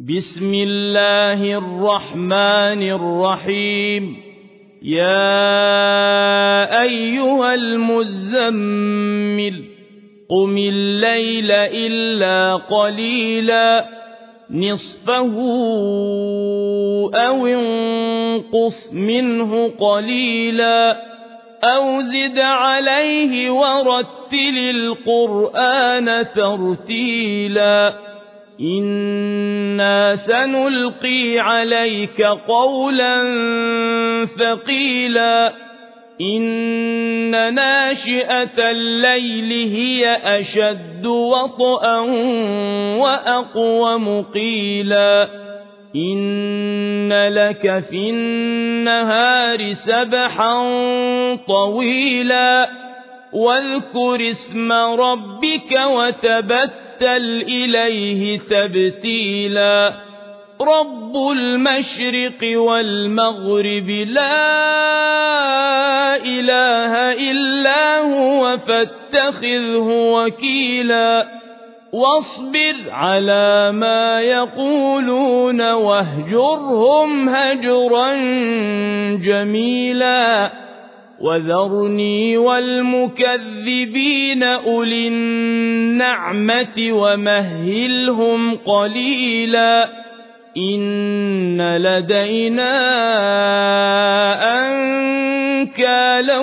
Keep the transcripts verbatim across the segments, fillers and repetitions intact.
بسم الله الرحمن الرحيم يا أيها المزمل قم الليل إلا قليلا نصفه أو انقص منه قليلا أو زد عليه ورتل القرآن ترتيلا إنا سنلقي عليك قولا ثقيلا إن ناشئة الليل هي أشد وطئا وأقوم قيلا إن لك في النهار سبحا طويلا واذكر اسم ربك وتبتل إليه تبتيلا رب المشرق والمغرب لا إله إلا هو فاتخذه وكيلا واصبر على ما يقولون واهجرهم هجرا جميلا وذرني والمكذبين أولي النعمة ومهلهم قليلا إن لدينا أنكالا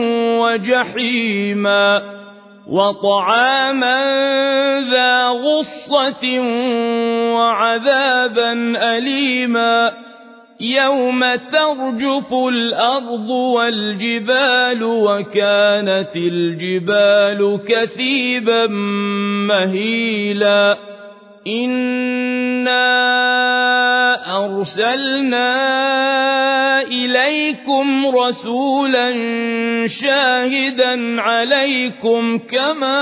وجحيما وطعاما ذا غصة وعذابا أليما يوم ترجف الأرض والجبال وكانت الجبال كثيبا مهيلا إنا أرسلنا إليكم رسولا شاهدا عليكم كما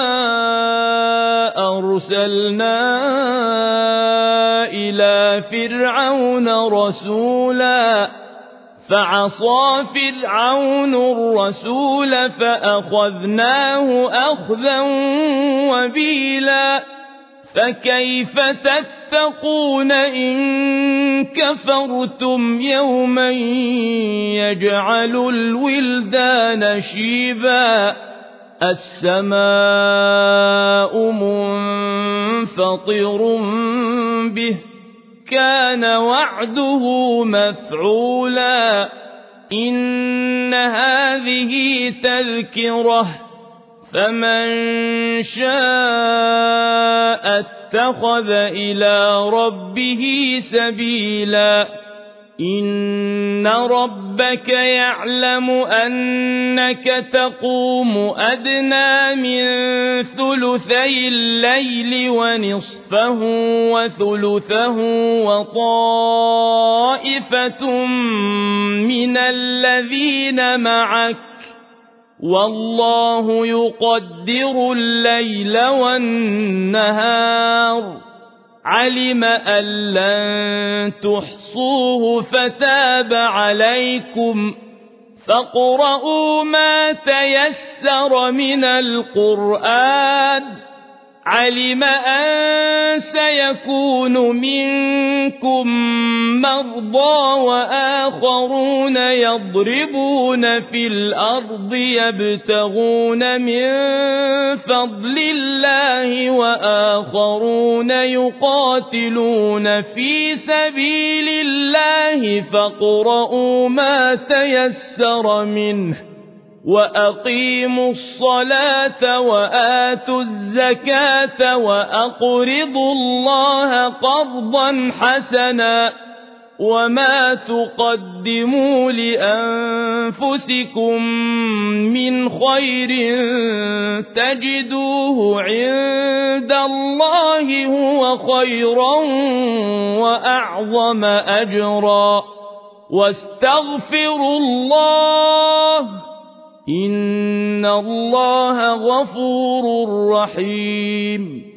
أرسلنا إلى فرعون رسولا فعصى فرعون الرسول فأخذناه أخذا وبيلا فكيف تتقون إن كفرتم يوما يجعل الولدان شيبا السماء منفطر به كان وعده مفعولا إن هذه تذكرة فمن شاء اتخذ إلى ربه سبيلا إن ربك يعلم أنك تقوم أدنى من ثلثي الليل ونصفه وثلثه وطائفة من الذين معك والله يقدر الليل والنهار علم أن لن تحصوه فتاب عليكم فاقرؤوا ما تيسر من القرآن علم أن سيكون منكم مرضى وآخرون يضربون في الأرض يبتغون من فضل الله وآخرون يقاتلون في سبيل الله فاقرؤوا ما تيسر منه وأقيموا الصلاة وآتوا الزكاة وأقرضوا الله قرضا حسنا وما تقدموا لأنفسكم من خير تجدوه عند الله هو خيرا وأعظم أجرا واستغفروا الله إن الله غفور رحيم